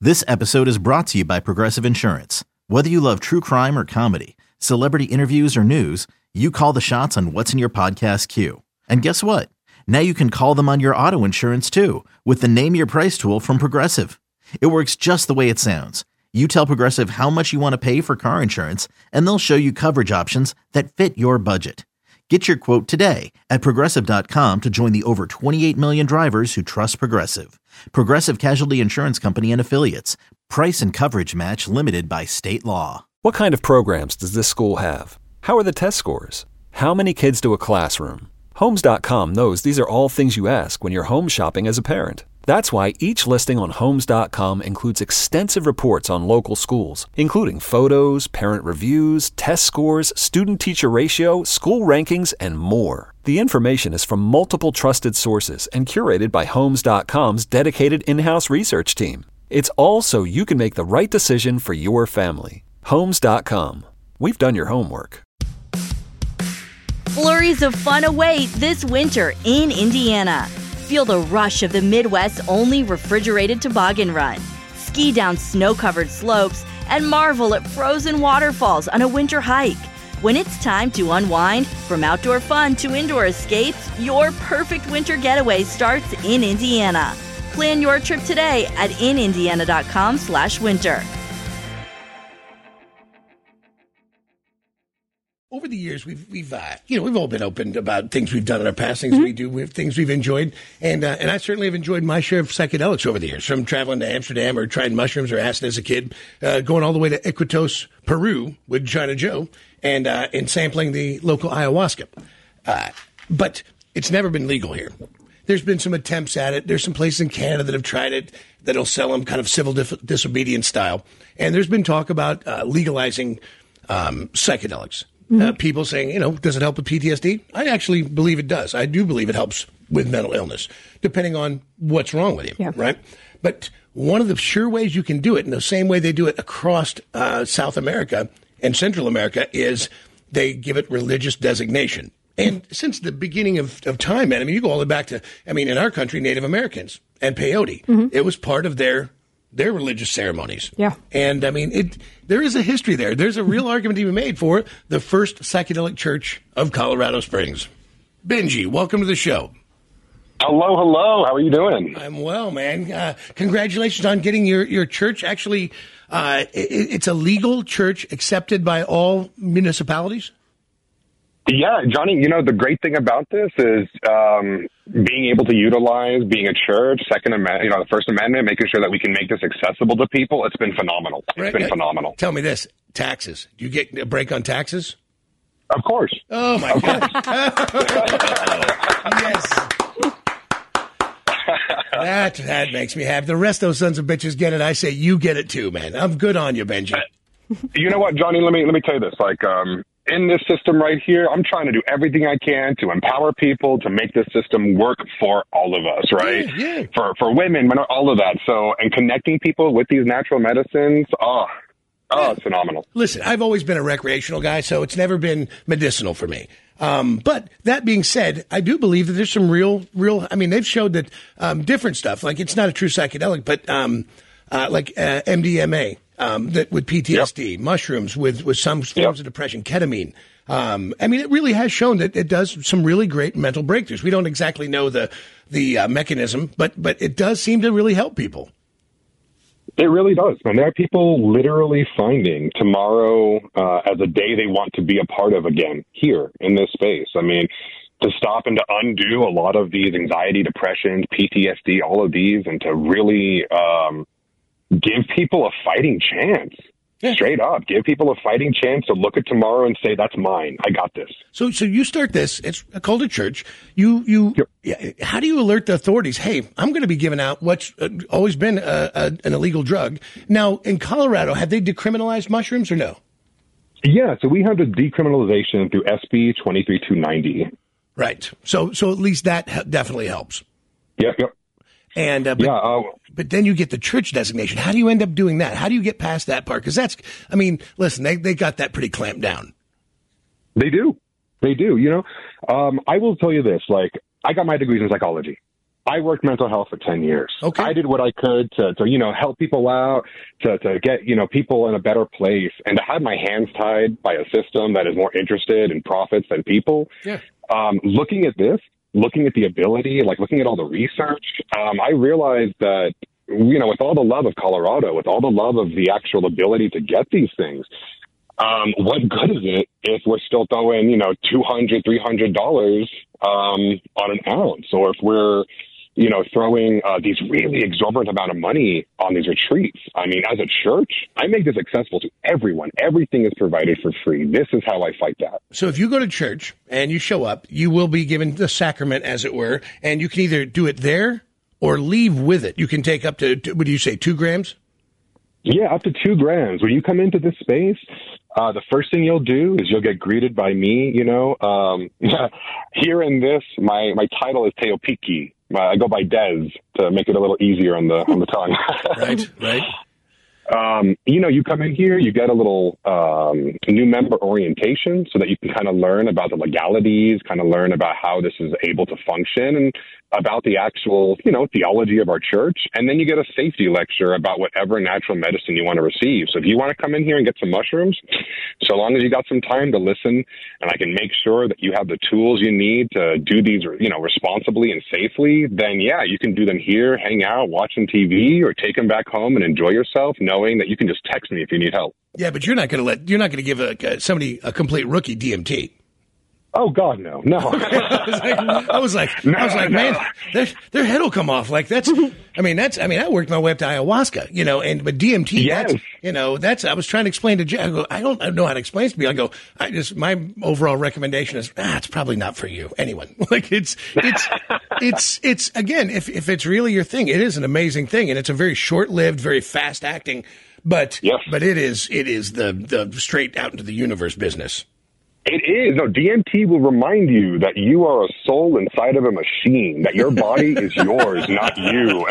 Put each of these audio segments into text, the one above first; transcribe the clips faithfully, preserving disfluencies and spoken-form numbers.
This episode is brought to you by Progressive Insurance. Whether you love true crime or comedy, celebrity interviews or news, you call the shots on what's in your podcast queue. And guess what? Now you can call them on your auto insurance too with the Name Your Price tool from Progressive. It works just the way it sounds. You tell Progressive how much you want to pay for car insurance, and they'll show you coverage options that fit your budget. Get your quote today at Progressive dot com to join the over twenty-eight million drivers who trust Progressive. Progressive Casualty Insurance Company and Affiliates. Price and coverage match limited by state law. What kind of programs does this school have? How are the test scores? How many kids to a classroom? Homes dot com knows these are all things you ask when you're home shopping as a parent. That's why each listing on Homes dot com includes extensive reports on local schools, including photos, parent reviews, test scores, student-teacher ratio, school rankings, and more. The information is from multiple trusted sources and curated by Homes dot com's dedicated in-house research team. It's all so you can make the right decision for your family. Homes dot com. We've done your homework. Flurries of fun await this winter in Indiana. Feel the rush of the Midwest's only refrigerated toboggan run. Ski down snow-covered slopes and marvel at frozen waterfalls on a winter hike. When it's time to unwind, from outdoor fun to indoor escapes, your perfect winter getaway starts in Indiana. Plan your trip today at in indiana dot com slash winter. Over the years, we've we've uh, you know we've all been open about things we've done in our past, things mm-hmm. we do, we have things we've enjoyed, and uh, and I certainly have enjoyed my share of psychedelics over the years. From traveling to Amsterdam or trying mushrooms or acid as a kid, uh, going all the way to Iquitos, Peru with China Joe, and uh, and sampling the local ayahuasca. Uh, but it's never been legal here. There's been some attempts at it. There's some places in Canada that have tried it that'll sell them kind of civil dif- disobedience style, and there's been talk about uh, legalizing um, psychedelics. Mm-hmm. Uh, people saying, you know, does it help with P T S D? I actually believe it does. I do believe it helps with mental illness, depending on what's wrong with you, yeah. right? But one of the sure ways you can do it, in the same way they do it across uh, South America and Central America, is they give it religious designation. And since the beginning of, of time, man, I mean, you go all the way back to, I mean, in our country, Native Americans and peyote, mm-hmm. it was part of their their religious ceremonies. Yeah. And I mean, it, there is a history there. There's a real argument to be made for the first psychedelic church of Colorado Springs. Benji, welcome to the show. Hello, hello. How are you doing? I'm well, man. Uh, congratulations on getting your, your church. Actually, uh, it, it's a legal church accepted by all municipalities. Yeah, Johnny, you know, the great thing about this is um, being able to utilize being a church, Second Amendment, you know, the First Amendment, making sure that we can make this accessible to people. It's been phenomenal. It's right. been phenomenal. Tell me this, taxes. Do you get a break on taxes? Of course. Oh, my God. Yes. That, that makes me happy. The rest of those sons of bitches get it. I say you get it too, man. I'm good on you, Benji. You know what, Johnny, let me, let me tell you this. Like, um, in this system right here, I'm trying to do everything I can to empower people to make this system work for all of us, right? Yeah, yeah. For for women, all of that. So, and connecting people with these natural medicines, oh, oh, yeah. It's phenomenal. Listen, I've always been a recreational guy, so it's never been medicinal for me. Um, but that being said, I do believe that there's some real, real, I mean, they've showed that um, different stuff, like it's not a true psychedelic, but um, uh, like uh, M D M A. Um, that with P T S D, yep. mushrooms with, with some forms yep. of depression, ketamine. Um, I mean, it really has shown that it does some really great mental breakthroughs. We don't exactly know the the uh, mechanism, but but it does seem to really help people. It really does, man. There are people literally finding tomorrow uh, as a day they want to be a part of again here in this space. I mean, to stop and to undo a lot of these anxiety, depression, P T S D, all of these, and to really um, give people a fighting chance. Yeah. Straight up, give people a fighting chance to look at tomorrow and say, "That's mine. I got this." So, so you start this. It's a cult of church. You, you. Yep. How do you alert the authorities? Hey, I'm going to be giving out what's always been a, a, an illegal drug. Now, in Colorado, have they decriminalized mushrooms or no? Yeah. So we have the decriminalization through S B twenty-three two ninety. Right. So, so at least that definitely helps. Yep. Yep. And uh, but, yeah, uh, but then you get the church designation. How do you end up doing that? How do you get past that part? Because that's, I mean, listen, they they got that pretty clamped down. They do, they do. You know, um, I will tell you this: like, I got my degrees in psychology, I worked mental health for ten years. Okay. I did what I could to, to, you know, help people out, to, to get, you know, people in a better place, and to have my hands tied by a system that is more interested in profits than people. Yeah. Um, looking at this, looking at the ability, like looking at all the research, um, I realized that, you know, with all the love of Colorado, with all the love of the actual ability to get these things, um, what good is it if we're still throwing, you know, two hundred dollars, three hundred dollars um, on an ounce, or if we're, you know, throwing uh, these really exorbitant amount of money on these retreats. I mean, as a church, I make this accessible to everyone. Everything is provided for free. This is how I fight that. So if you go to church and you show up, you will be given the sacrament, as it were, and you can either do it there or leave with it. You can take up to, what do you say, two grams? Yeah, up to two grams. When you come into this space, uh, the first thing you'll do is you'll get greeted by me, you know. Um, here in this, my, my title is Teopiki. I go by Dez to make it a little easier on the on the tongue. Right, right. Um, you know, you come in here, you get a little um, new member orientation so that you can kind of learn about the legalities, kind of learn about how this is able to function and about the actual, you know, theology of our church. And then you get a safety lecture about whatever natural medicine you want to receive. So if you want to come in here and get some mushrooms, so long as you got some time to listen and I can make sure that you have the tools you need to do these, you know, responsibly and safely, then yeah, you can do them here, hang out, watch some T V, or take them back home and enjoy yourself, knowing that you can just text me if you need help. Yeah, but you're not going to let, you're not going to give a, somebody a complete rookie D M T. Oh God, no, no. I was like, I was like, no, I was like no. man, their, their head will come off. Like that's, I mean, that's, I mean, I worked my way up to ayahuasca, you know, and but D M T, Yes. that's, you know, that's. I was trying to explain to Jay. I go, I don't, I don't know how to explain it to me. I go, I just, my overall recommendation is, ah, it's probably not for you. Anyone, like it's, it's, it's, it's again, if if it's really your thing, it is an amazing thing, and it's a very short-lived, very fast-acting, but Yes. but it is, it is the the straight out into the universe business. It is. No, D M T will remind you that you are a soul inside of a machine, that your body is yours, not you.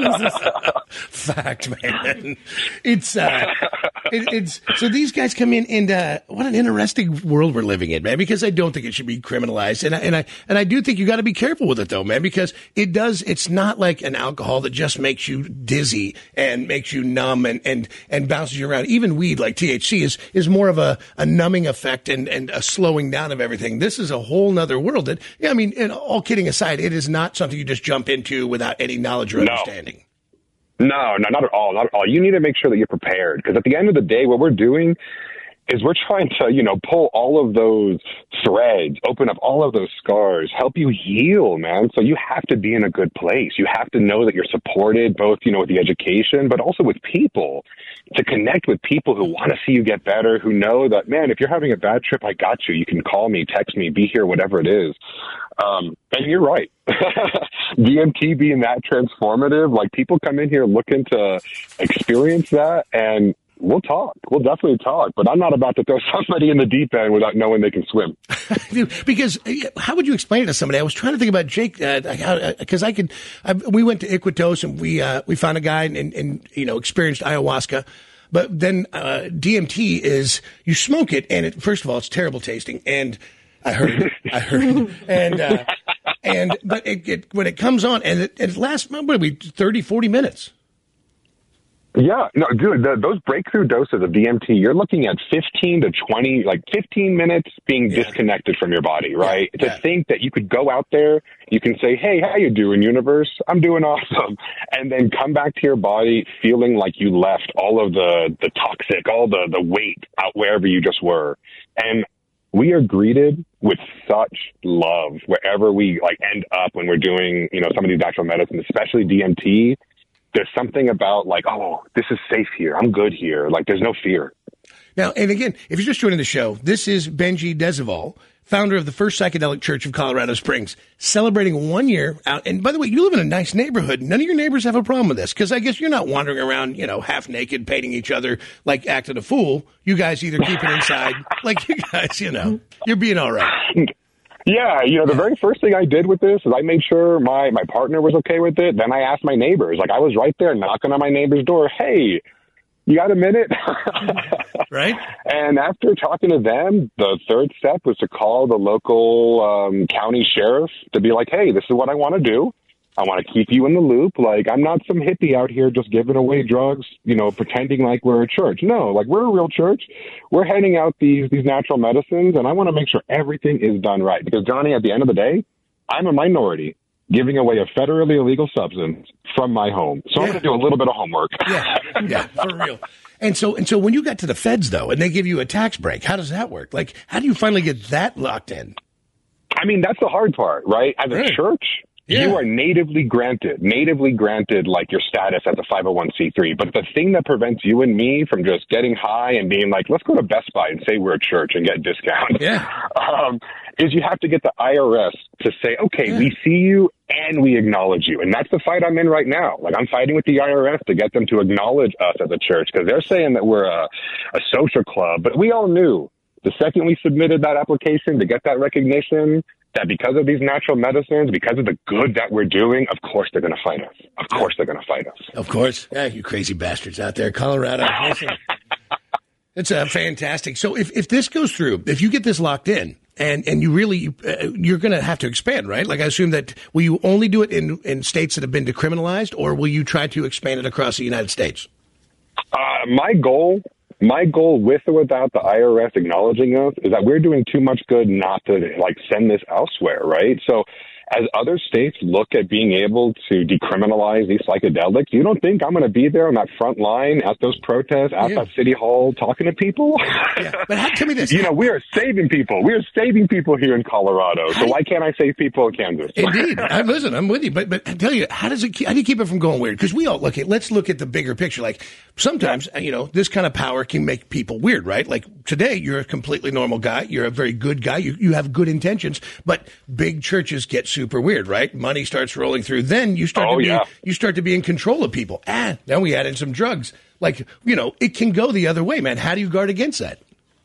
Fact, man. It's, uh, it, it's, so these guys come in and, uh, what an interesting world we're living in, man, because I don't think it should be criminalized. And I, and I, and I do think you got to be careful with it though, man, because it does, it's not like an alcohol that just makes you dizzy and makes you numb and, and, and bounces you around. Even weed like T H C is, is more of a, a numbing effect and, and a slowing down of everything. This is a whole nother world that, yeah, I mean, and all kidding aside, it is not something you just jump into without any knowledge or No. understanding. No, no, not at all. Not at all. You need to make sure that you're prepared, because at the end of the day, what we're doing is we're trying to, you know, pull all of those threads, open up all of those scars, help you heal, man. So you have to be in a good place. You have to know that you're supported, both, you know, with the education, but also with people, to connect with people who want to see you get better, who know that, man, if you're having a bad trip, I got you. You can call me, text me, be here, whatever it is. Um, and you're right. D M T being that transformative, like people come in here looking to experience that, and we'll talk. We'll definitely talk, but I'm not about to throw somebody in the deep end without knowing they can swim. Because how would you explain it to somebody? I was trying to think about Jake, because uh, I could. I, we went to Iquitos and we uh, we found a guy and, and you know experienced ayahuasca, but then uh, D M T is you smoke it and it, first of all it's terrible tasting, and I heard, I heard, and uh, and but it, it when it comes on and it, it lasts what are we thirty, forty minutes. Yeah, no, dude, the, those breakthrough doses of D M T, you're looking at fifteen to twenty, like fifteen minutes being Yeah. disconnected from your body, right? Yeah. To think that you could go out there, you can say, hey, how you doing, universe? I'm doing awesome. And then come back to your body feeling like you left all of the, the toxic, all the, the weight out wherever you just were. And we are greeted with such love wherever we like end up when we're doing, you know, some of these natural medicines, especially D M T. There's something about like, oh, this is safe here. I'm good here. Like, there's no fear. Now, and again, if you're just joining the show, this is Benji Desival, founder of the First Psychedelic Church of Colorado Springs, celebrating one year out. And by the way, you live in a nice neighborhood. None of your neighbors have a problem with this, because I guess you're not wandering around, you know, half naked, painting each other, like acting a fool. You guys either keep it inside, like you guys, you know, you're being all right. Yeah, you know, the very first thing I did with this is I made sure my, my partner was okay with it. Then I asked my neighbors. Like, I was right there knocking on my neighbor's door. Hey, you got a minute? Right? And after talking to them, the third step was to call the local um, county sheriff to be like, hey, this is what I want to do. I want to keep you in the loop. Like, I'm not some hippie out here just giving away drugs, you know, pretending like we're a church. No, like, we're a real church. We're handing out these these natural medicines, and I want to make sure everything is done right. Because, Johnny, at the end of the day, I'm a minority giving away a federally illegal substance from my home. So yeah. I'm going to do a little bit of homework. Yeah, yeah, for real. And so, and so when you got to the feds, though, and they give you a tax break, how does that work? Like, how do you finally get that locked in? I mean, that's the hard part, right? As a right. church, yeah. you are natively granted, natively granted, like, your status as a five oh one c three. But the thing that prevents you and me from just getting high and being like, let's go to Best Buy and say we're a church and get discounts, yeah. um, is you have to get the I R S to say, okay, yeah. we see you and we acknowledge you. And that's the fight I'm in right now. Like, I'm fighting with the I R S to get them to acknowledge us as a church, because they're saying that we're a, a social club. But we all knew the second we submitted that application to get that recognition, that because of these natural medicines, because of the good that we're doing, of course they're going to fight us. Of course they're going to fight us. Of course. Yeah, you crazy bastards out there, Colorado. Listen, it's uh, fantastic. So if, if this goes through, if you get this locked in, and, and you really, uh, you're going to have to expand, right? Like, I assume that, will you only do it in, in states that have been decriminalized, or will you try to expand it across the United States? Uh, my goal... My goal, with or without the I R S acknowledging us, is that we're doing too much good not to, like, send this elsewhere, right? So as other states look at being able to decriminalize these psychedelics, you don't think I'm going to be there on that front line at those protests, at yeah. that city hall, talking to people? Yeah. But how, tell me this. You know, we are saving people. We are saving people here in Colorado. So why can't I save people in Kansas? Indeed. I, listen, I'm with you. But but I tell you, how does it? How do you keep it from going weird? Because we all look at. Let's look at the bigger picture. Like, sometimes, you know, this kind of power can make people weird, right? Like, today, you're a completely normal guy. You're a very good guy. You you have good intentions. But big churches get super weird, right? Money starts rolling through. Then you start oh, to be yeah. you start to be in control of people. Ah, now we add in some drugs. Like, you know, it can go the other way, man. How do you guard against that?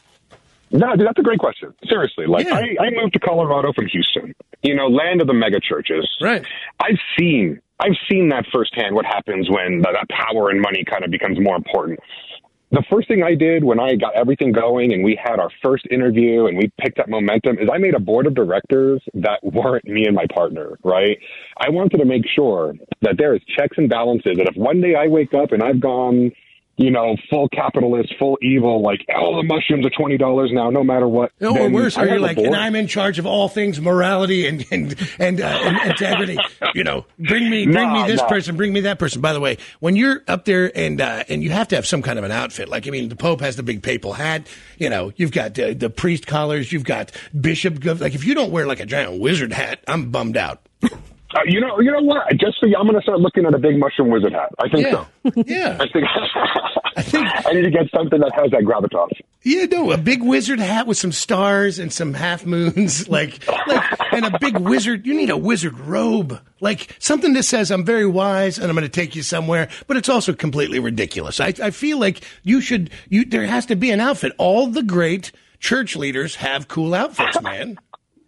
No, dude, that's a great question. Seriously, like, yeah. I, I moved to Colorado from Houston, you know, land of the mega churches. Right. I've seen, I've seen that firsthand. What happens when that, that power and money kind of becomes more important. The first thing I did when I got everything going and we had our first interview and we picked up momentum is I made a board of directors that weren't me and my partner, right? I wanted to make sure that there is checks and balances, that if one day I wake up and I've gone, you know, full capitalist, full evil, like, all the mushrooms are twenty dollars now, no matter what. No, or worse, are you like, and I'm in charge of all things morality and and and, uh, and integrity. You know, bring me, bring nah, me this nah. person, bring me that person. By the way, when you're up there and uh, and you have to have some kind of an outfit, like, I mean, the Pope has the big papal hat. You know, you've got uh, the priest collars, you've got bishop. Like, if you don't wear like a giant wizard hat, I'm bummed out. Uh, you know, you know what? Just for you, I'm going to start looking at a big mushroom wizard hat. I think yeah. so. Yeah. I think I think I need to get something that has that gravitas. Yeah, no, a big wizard hat with some stars and some half moons, like, like, and a big wizard. You need a wizard robe, like something that says I'm very wise and I'm going to take you somewhere. But it's also completely ridiculous. I, I feel like you should. You there has to be an outfit. All the great church leaders have cool outfits, man.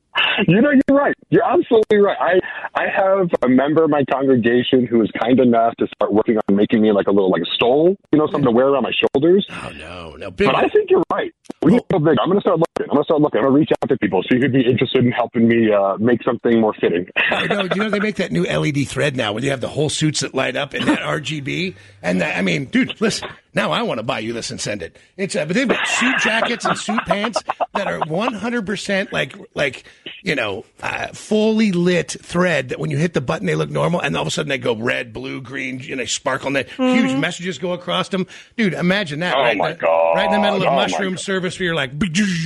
You know, you're right. You're absolutely right. I I have a member of my congregation who is kind enough to start working on making me like a little like a stole, you know, something to wear around my shoulders. Oh, no, no. Big but I think you're right. We need to go big. I'm going to start looking. I'm going to start looking. I'm going to reach out to people, see who'd be interested in helping me uh, make something more fitting. I know. Do you know they make that new L E D thread now where you have the whole suits that light up and that R G B? And that, I mean, dude, listen. Now I want to buy you this and send it. It's uh, but they've got suit jackets and suit pants that are one hundred percent like like you know uh, fully lit thread that when you hit the button they look normal and all of a sudden they go red, blue, green, and they sparkle and they mm-hmm. huge messages go across them. Dude, imagine that. Oh right my in the, god! Right in the middle of oh mushroom service where you're like.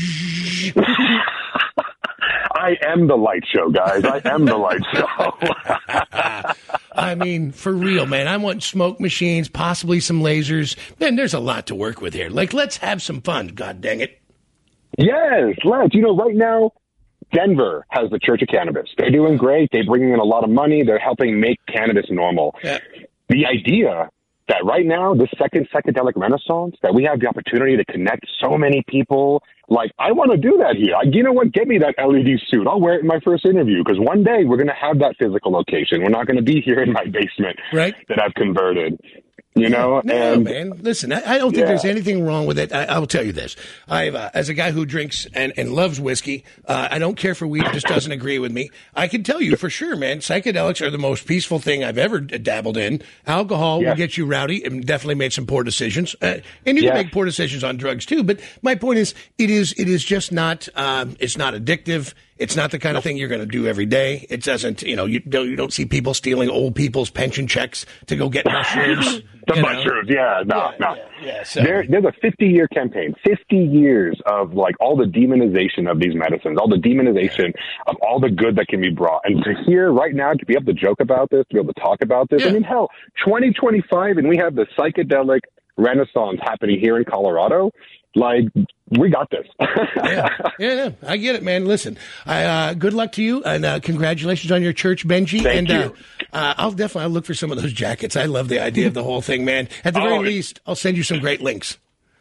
I am the light show, guys. I am the light show. I mean, for real, man. I want smoke machines, possibly some lasers. Man, there's a lot to work with here. Like, let's have some fun, god dang it. Yes, let's. You know, right now, Denver has the Church of Cannabis. They're doing great. They're bringing in a lot of money. They're helping make cannabis normal. Yeah. The idea that right now, this second psychedelic renaissance, that we have the opportunity to connect so many people. Like, I want to do that here. I, you know what? Get me that L E D suit. I'll wear it in my first interview because one day we're going to have that physical location. We're not going to be here in my basement right. that I've converted. You know, no, and man. Listen, I, I don't think yeah. there's anything wrong with it. I, I will tell you this: I've, uh, as a guy who drinks and, and loves whiskey, uh, I don't care for weed. It just doesn't agree with me. I can tell you for sure, man. Psychedelics are the most peaceful thing I've ever dabbled in. Alcohol yeah. will get you rowdy, and definitely made some poor decisions. Uh, and you yeah. can make poor decisions on drugs too. But my point is, it is it is just not. Um, it's not addictive. It's not the kind of thing you're going to do every day. It doesn't, you know, you don't, you don't see people stealing old people's pension checks to go get mushrooms. the mushrooms, know? yeah, no, yeah, no. Yeah, yeah, so. there, there's a fifty-year campaign, fifty years of, like, all the demonization of these medicines, all the demonization of all the good that can be brought. And to hear right now, to be able to joke about this, to be able to talk about this, yeah. I mean, hell, twenty twenty-five, and we have the psychedelic renaissance happening here in Colorado. Like, we got this. yeah, yeah, I get it, man. Listen, I, uh, good luck to you, and uh, congratulations on your church, Benji. Thank and you. Uh, uh, I'll definitely I'll look for some of those jackets. I love the idea of the whole thing, man. At the very oh, least, I'll send you some great links.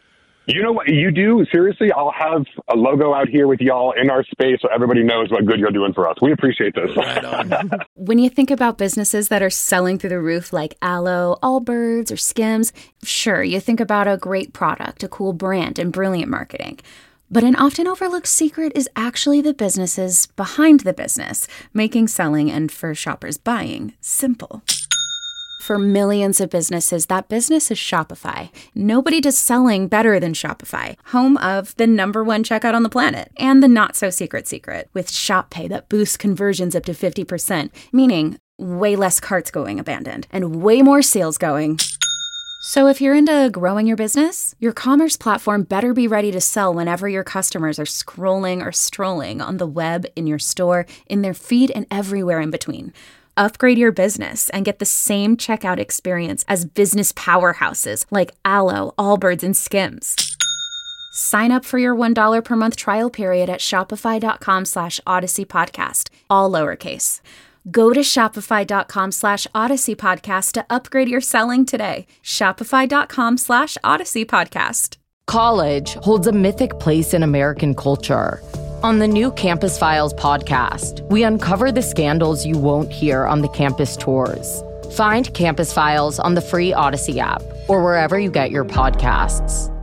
You know what you do? Seriously, I'll have a logo out here with y'all in our space so everybody knows what good you're doing for us. We appreciate this. Right on. When you think about businesses that are selling through the roof like Aloe, Allbirds, or Skims, sure, you think about a great product, a cool brand, and brilliant marketing. But an often overlooked secret is actually the businesses behind the business, making selling and for shoppers buying simple. For millions of businesses, that business is Shopify. Nobody does selling better than Shopify, home of the number one checkout on the planet, and the not-so-secret secret, with Shop Pay that boosts conversions up to fifty percent, meaning way less carts going abandoned, and way more sales going. So if you're into growing your business, your commerce platform better be ready to sell whenever your customers are scrolling or strolling on the web, in your store, in their feed, and everywhere in between. Upgrade your business and get the same checkout experience as business powerhouses like Aloe, Allbirds, and Skims. Sign up for your one dollar per month trial period at shopify.com slash Odyssey Podcast, all lowercase. Go to shopify.com slash Odyssey Podcast to upgrade your selling today. Shopify.com slash Odyssey Podcast. College holds a mythic place in American culture. On the new Campus Files podcast, we uncover the scandals you won't hear on the campus tours. Find Campus Files on the free Odyssey app or wherever you get your podcasts.